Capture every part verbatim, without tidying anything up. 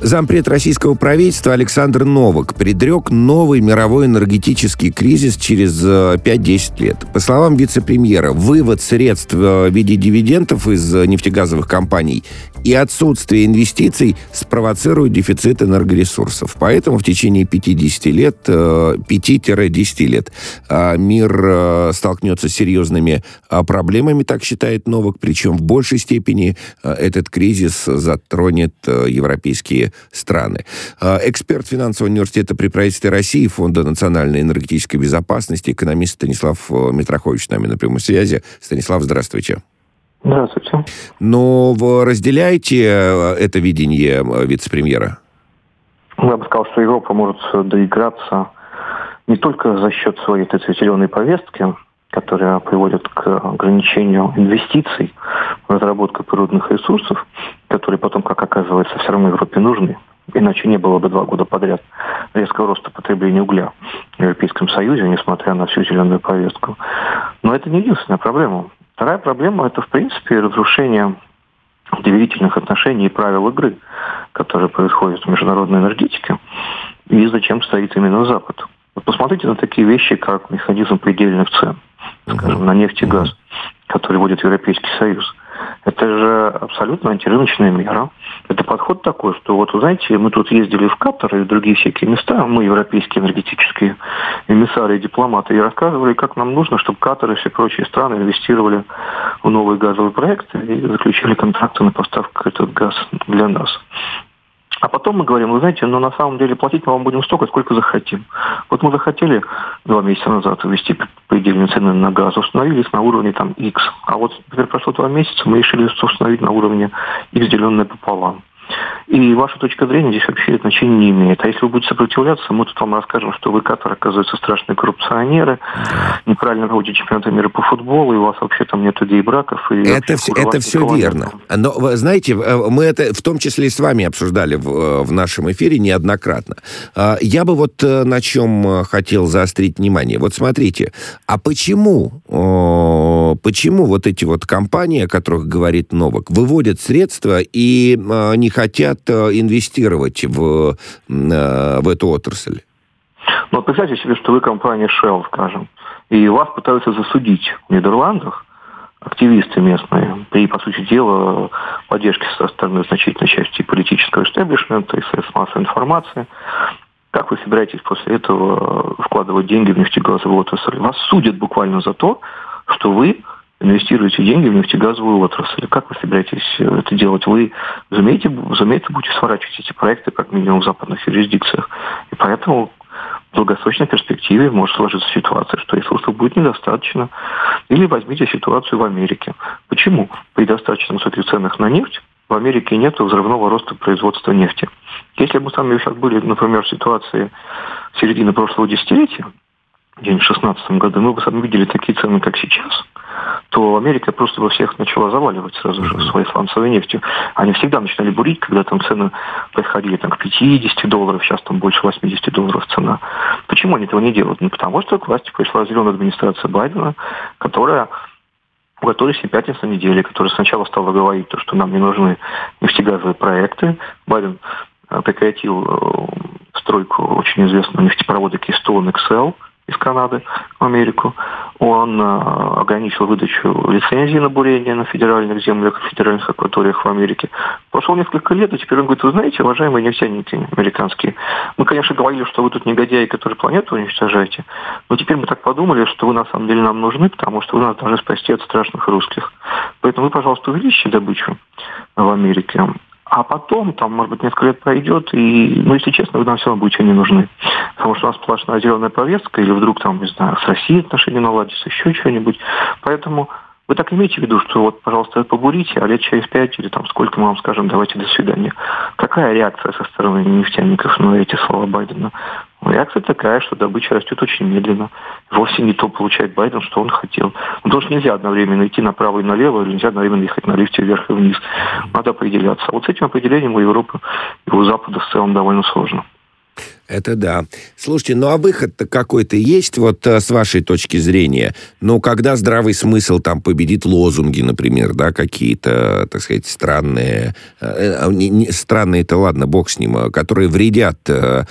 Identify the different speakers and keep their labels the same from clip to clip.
Speaker 1: Зампред российского правительства Александр Новак предрек новый мировой энергетический кризис через пять-десять лет. По словам вице-премьера, вывод средств в виде дивидендов из нефтегазовых компаний и отсутствие инвестиций спровоцирует дефицит энергоресурсов. Поэтому в течение пятидесяти лет, пяти-десяти лет мир столкнется с серьезными проблемами, так считает Новак, причем в большей степени этот кризис затронет европейские страны. Эксперт финансового университета при правительстве России, Фонда национальной энергетической безопасности, экономист Станислав Митрохович с нами на прямой связи. Станислав, здравствуйте.
Speaker 2: Здравствуйте.
Speaker 1: Но вы разделяете это видение вице-премьера?
Speaker 2: Я бы сказал, что Европа может доиграться не только за счет своей этой зеленой повестки, которая приводит к ограничению инвестиций в разработку природных ресурсов, которые потом, как оказывается, все равно Европе нужны. Иначе не было бы два года подряд резкого роста потребления угля в Европейском Союзе, несмотря на всю зеленую повестку. Но это не единственная проблема. Вторая проблема – это, в принципе, разрушение доверительных отношений и правил игры, которые происходят в международной энергетике, и зачем стоит именно Запад. Вот посмотрите на такие вещи, как механизм предельных цен, скажем, на нефть и газ, который вводит Европейский Союз. Это же абсолютно антирыночная мера. Это подход такой, что вот, вы знаете, мы тут ездили в Катар и в другие всякие места, мы, европейские энергетические эмиссары и дипломаты, и рассказывали, как нам нужно, чтобы Катар и все прочие страны инвестировали в новые газовые проекты и заключили контракты на поставку этот газ для нас. А потом мы говорим, вы знаете, но на самом деле платить мы вам будем столько, сколько захотим. Вот мы захотели два месяца назад ввести предельные цены на газ, установились на уровне там X. А вот теперь прошло два месяца, мы решили установить на уровне X, деленное пополам. И ваша точка зрения здесь вообще значения не имеет. А если вы будете сопротивляться, мы тут вам расскажем, что вы, Катар, оказывается, страшные коррупционеры, неправильно проводите чемпионаты мира по футболу, и у вас вообще там нет гей-браков. И
Speaker 1: это все, это все верно. Но, вы знаете, мы это в том числе и с вами обсуждали в, в нашем эфире неоднократно. Я бы вот на чем хотел заострить внимание. Вот смотрите, а почему, почему вот эти вот компании, о которых говорит Новак, выводят средства и не хотят инвестировать в, в эту отрасль?
Speaker 2: Ну, представьте себе, что вы компания Shell, скажем, и вас пытаются засудить в Нидерландах активисты местные при, по сути дела, поддержке со стороны значительной части политического истеблишмента и средств массовой информации. Как вы собираетесь после этого вкладывать деньги в нефтегазовую отрасль? Вас судят буквально за то, что вы инвестируете деньги в нефтегазовую отрасль. Как вы собираетесь это делать? Вы, разумеете, разумеется, будете сворачивать эти проекты, как минимум, в западных юрисдикциях. И поэтому в долгосрочной перспективе может сложиться ситуация, что ресурсов будет недостаточно. Или возьмите ситуацию в Америке. Почему? При достаточно высоких ценах на нефть в Америке нет взрывного роста производства нефти. Если бы мы с вами сейчас были, например, в ситуации середины прошлого десятилетия, в две тысячи шестнадцатом году, мы бы сами видели такие цены, как сейчас, то Америка просто во всех начала заваливать сразу же своей сланцевой нефтью. Они всегда начинали бурить, когда там цены приходили там, к пятидесяти долларов, сейчас там больше восьмидесяти долларов цена. Почему они этого не делают? Ну, потому что к власти пришла зеленая администрация Байдена, которая у которой семь пятниц на неделе, которая сначала стала говорить, то, что нам не нужны нефтегазовые проекты. Байден прекратил стройку очень известного нефтепровода Keystone икс эл из Канады в Америку. Он э, ограничил выдачу лицензий на бурение на федеральных землях, федеральных акваториях в Америке. Прошло несколько лет, и теперь он говорит, вы знаете, уважаемые нефтяники американские, мы, конечно, говорили, что вы тут негодяи, которые планету уничтожаете, но теперь мы так подумали, что вы на самом деле нам нужны, потому что вы нас должны спасти от страшных русских. Поэтому вы, пожалуйста, увеличьте добычу в Америке. А потом, там, может быть, несколько лет пройдет, и, ну, если честно, вы нам все равно будете не нужны. Потому что у нас сплошная зеленая повестка, или вдруг, там, не знаю, с Россией отношения наладятся, еще что-нибудь. Поэтому вы так имейте в виду, что вот, пожалуйста, побурите, а лет через пять, или там сколько мы вам скажем, давайте до свидания. Какая реакция со стороны нефтяников на эти слова Байдена? Реакция такая, что добыча растет очень медленно. Вовсе не то получает Байден, что он хотел. Потому что нельзя одновременно идти направо и налево, или нельзя одновременно ехать на лифте вверх и вниз. Надо определяться. А вот с этим определением у Европы и у Запада в целом довольно сложно.
Speaker 1: Это да. Слушайте, ну а выход-то какой-то есть, вот с вашей точки зрения? Ну, когда здравый смысл там победит лозунги, например, да, какие-то, так сказать, странные, э, не, не, странные-то, ладно, бог с ним, которые вредят э,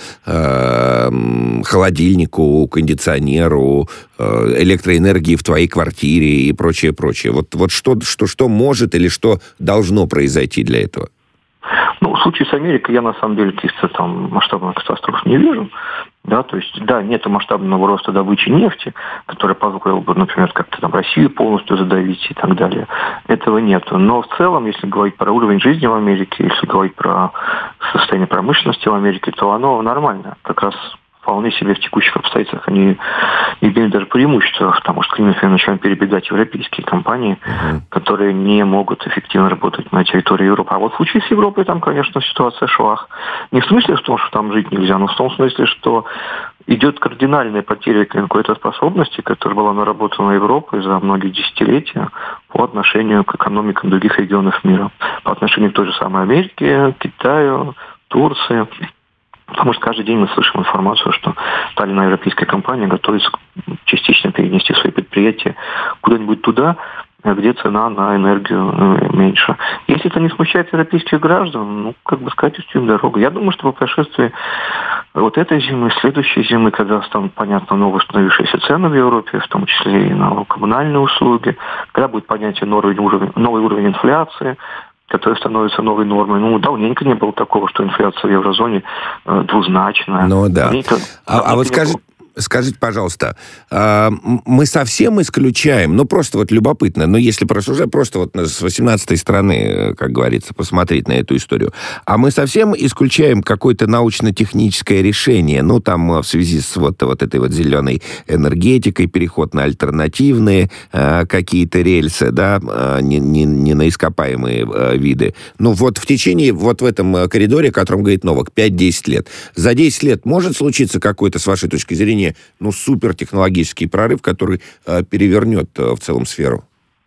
Speaker 1: э, холодильнику, кондиционеру, э, электроэнергии в твоей квартире и прочее, прочее. Вот, вот что, что, что может или что должно произойти для этого?
Speaker 2: Ну, в случае с Америкой я, на самом деле, каких-то там масштабных катастроф не вижу. Да, то есть, да, нет масштабного роста добычи нефти, который позволил бы, например, как-то там Россию полностью задавить и так далее. Этого нету. Но в целом, если говорить про уровень жизни в Америке, если говорить про состояние промышленности в Америке, то оно нормальное. Как раз вполне себе в текущих обстоятельствах они имеют даже преимущество, потому что к ним, например, начали перебегать европейские компании, uh-huh. которые не могут эффективно работать на территории Европы. А вот в случае с Европой там, конечно, ситуация швах. Не в смысле в том, что там жить нельзя, но в том смысле, что идет кардинальная потеря какой-то способности, которая была наработана Европой за многие десятилетия по отношению к экономикам других регионов мира. По отношению к той же самой Америке, Китаю, Турции. Потому что каждый день мы слышим информацию, что та или иная европейская компания готовится частично перенести свои предприятия куда-нибудь туда, где цена на энергию меньше. Если это не смущает европейских граждан, ну, как бы сказать, уступим дорогу. Я думаю, что по прошествии вот этой зимы, следующей зимы, когда станут понятны новые установившиеся цены в Европе, в том числе и на коммунальные услуги, когда будет понятен новый уровень, новый уровень инфляции, которая становится новой нормой. Ну, давненько не было такого, что инфляция в еврозоне э, двузначная.
Speaker 1: Ну, да.
Speaker 2: Давненько,
Speaker 1: а, а вот скажи, скажите, пожалуйста, э, мы совсем исключаем, ну, просто вот любопытно, но если просуждать, просто вот с восемнадцатой стороны, как говорится, посмотреть на эту историю, а мы совсем исключаем какое-то научно-техническое решение, ну, там, в связи с вот, вот этой вот зеленой энергетикой, переход на альтернативные э, какие-то рельсы, да, э, не, не, не на ископаемые э, виды. Ну, вот в течение, вот в этом коридоре, о котором говорит Новак, пять-десять лет. За десять лет может случиться какой-то, с вашей точки зрения, ну, супертехнологический прорыв, который э, перевернет э, в целом сферу?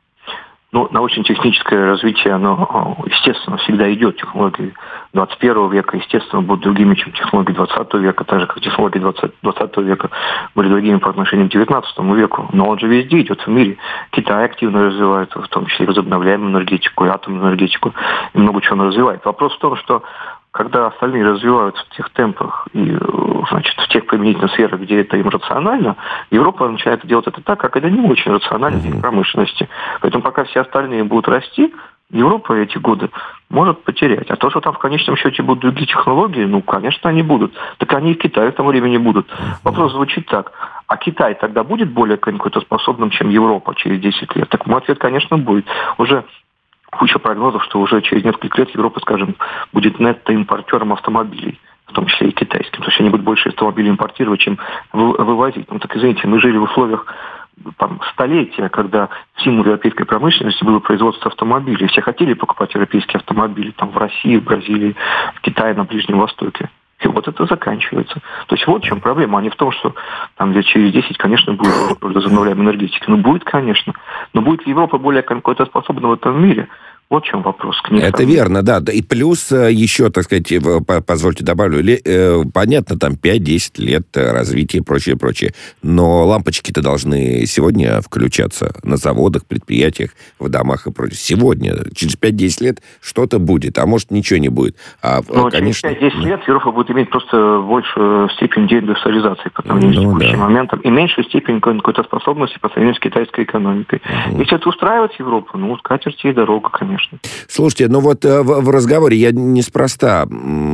Speaker 2: Ну, научно-техническое развитие, оно, естественно, всегда идет. Технологии двадцать первого века, естественно, будут другими, чем технологии двадцатого века, так же, как технологии двадцатого века были другими по отношению к девятнадцатому веку. Но он же везде идет в мире. Китай активно развивает, в том числе и возобновляемую энергетику, и атомную энергетику, и много чего он развивает. Вопрос в том, что когда остальные развиваются в тех темпах и, значит, в тех применительных сферах, где это им рационально, Европа начинает делать это так, как это не очень рационально в промышленности. Поэтому пока все остальные будут расти, Европа эти годы может потерять. А то, что там в конечном счете будут другие технологии, ну, конечно, они будут. Так они и в Китае к тому времени будут. Вопрос звучит так. А Китай тогда будет более конкурентоспособным, чем Европа через десять лет? Так мой ответ, конечно, будет. Уже куча прогнозов, что уже через несколько лет Европа, скажем, будет нетто-импортером автомобилей, в том числе и китайским. То есть они будут больше автомобилей импортировать, чем вывозить. Ну так, извините, мы жили в условиях там, столетия, когда символ европейской промышленности было производство автомобилей. Все хотели покупать европейские автомобили там, в России, в Бразилии, в Китае, на Ближнем Востоке. И вот это заканчивается. То есть вот в чем проблема, а не в том, что там лет через десять, конечно, будет возобновляемая энергетика. Ну, будет, конечно. Но будет ли Европа более конкурентоспособна в этом мире? Вот в чем вопрос.
Speaker 1: Это верно, да. И плюс еще, так сказать, позвольте добавлю, понятно, там пять-десять лет развития и прочее, прочее. Но лампочки-то должны сегодня включаться на заводах, предприятиях, в домах и прочее. Сегодня, через пять-десять лет что-то будет, а может ничего не будет. А,
Speaker 2: Но
Speaker 1: конечно,
Speaker 2: через пять-десять лет Европа будет иметь просто большую степень деиндустриализации по сравнению ну, с текущим да. моментом и меньшую степень какой-то способности по сравнению с китайской экономикой. Угу. Если это устраивает Европу, ну, скатерти и дорога, конечно.
Speaker 1: Слушайте, ну вот в, в разговоре я неспроста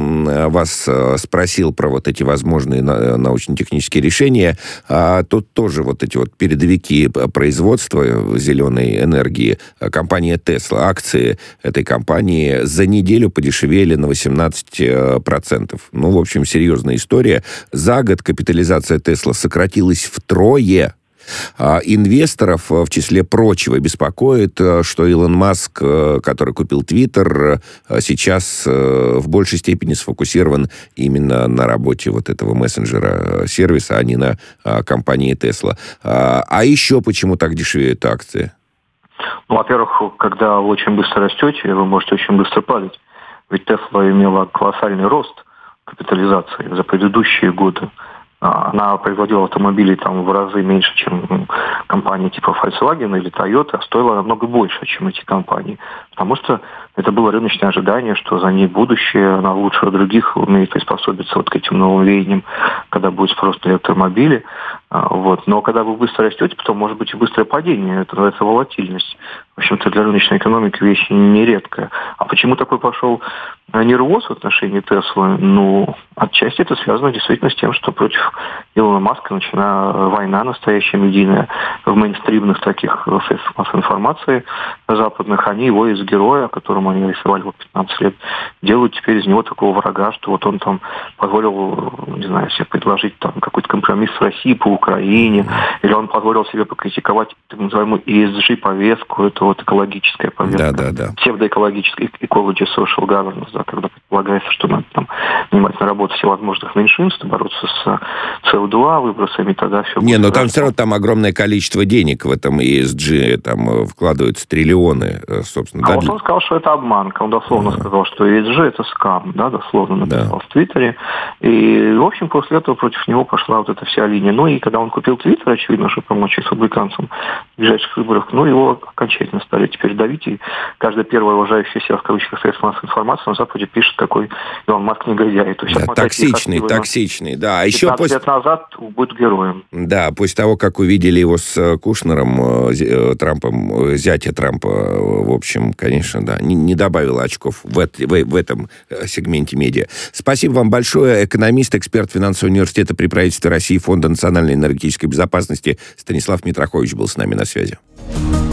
Speaker 1: вас спросил про вот эти возможные научно-технические решения. А тут тоже вот эти вот передовики производства зеленой энергии, компания Tesla, акции этой компании за неделю подешевели на восемнадцать процентов. Ну, в общем, серьезная история. За год капитализация Tesla сократилась втрое. А инвесторов, в числе прочего, беспокоит, что Илон Маск, который купил Твиттер, сейчас в большей степени сфокусирован именно на работе вот этого мессенджера-сервиса, а не на компании Tesla. А еще почему так дешевеют акции?
Speaker 2: Ну, во-первых, когда вы очень быстро растете, вы можете очень быстро падать. Ведь Tesla имела колоссальный рост капитализации за предыдущие годы. Она производила автомобили там в разы меньше, чем компании типа Volkswagen или Toyota, а стоила намного больше, чем эти компании. Потому что это было рыночное ожидание, что за ней будущее, она лучше других умеет приспособиться вот к этим новым веяниям, когда будет спрос на электромобили. Вот. Но когда вы быстро растете, потом может быть и быстрое падение. Это называется волатильность. В общем-то, для рыночной экономики вещь нередкая. А почему такой пошел нервоз в отношении Теслы? Ну, отчасти это связано действительно с тем, что против Илона Маска начала война настоящая медийная в мейнстримных таких средствах массовой информации западных. Они его из героя, которому они рисовали вот пятнадцать лет, делают теперь из него такого врага, что вот он там позволил, не знаю, себе предложить там какой-то компромисс с Россией по Украине, или он позволил себе покритиковать так называемую и эс джи-повестку, это вот экологическая повестка,
Speaker 1: да, да, да.
Speaker 2: псевдоэкологическая, ecology social governance, да, когда предполагается, что надо там внимательно работать всевозможных меньшинств, бороться с си о два, выбросами, тогда все
Speaker 1: Не,
Speaker 2: будет
Speaker 1: но
Speaker 2: хорошо.
Speaker 1: там все равно там огромное количество денег в этом и эс джи, там вкладываются триллионы, собственно.
Speaker 2: А
Speaker 1: да,
Speaker 2: вот
Speaker 1: для...
Speaker 2: он сказал, что это обманка. Он дословно
Speaker 1: ага.
Speaker 2: сказал, что и эс джи это скам, да, дословно написал
Speaker 1: Да.
Speaker 2: в Твиттере. И, в общем, после этого против него пошла вот эта вся линия. Ну и когда он купил Твиттер, очевидно, чтобы помочь республиканцам в ближайших выборах, ну его окончательно стали теперь давить. И каждая первая уважающая себя в кавычках средство массовой информации на Западе пишет, какой Илон Маск негодяй. То есть,
Speaker 1: Да, токсичный, токсичный, да. А еще
Speaker 2: пятнадцать
Speaker 1: после...
Speaker 2: лет назад будет героем.
Speaker 1: Да, после того, как увидели его с Кушнером, Трампом, зятя Трампа, в общем, конечно, да, не, не добавило очков в, это, в, в этом сегменте медиа. Спасибо вам большое. Экономист, эксперт финансового университета при правительстве России, Фонда национальной энергетической безопасности Станислав Митрохович был с нами на связи.